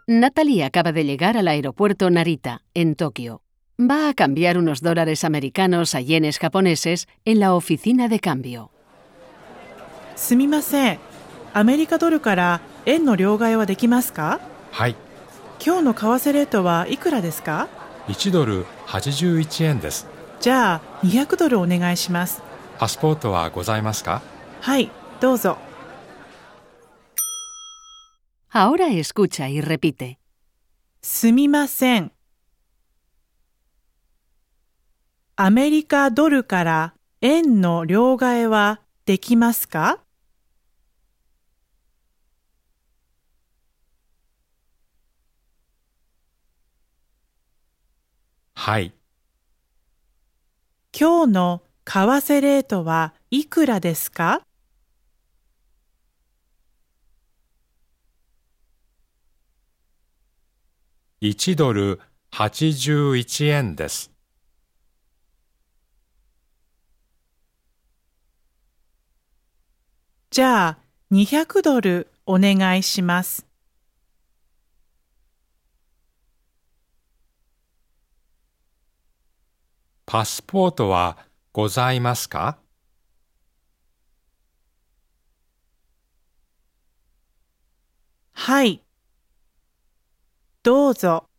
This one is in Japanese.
Natalie acaba de llegar al aeropuerto Narita, en Tokio. Va a cambiar unos dólares americanos a yenes japoneses en la oficina de cambio. すみません。アメリカドルから円の両替はできますか？ はい、 今日の為替レートはいくらですか？ 1ドル81円です。 じゃあ200ドルお願いします。 パスポートはございますか？ はい、どうぞ。 Ahora escucha y repite. すみません。アメリカドルから円の両替はできますか？ はい、 今日の為替レートはいくらですか？ 1ドル81円です。 じゃあ200ドルお願いします。 パスポートはございますか？ はい、どうぞ。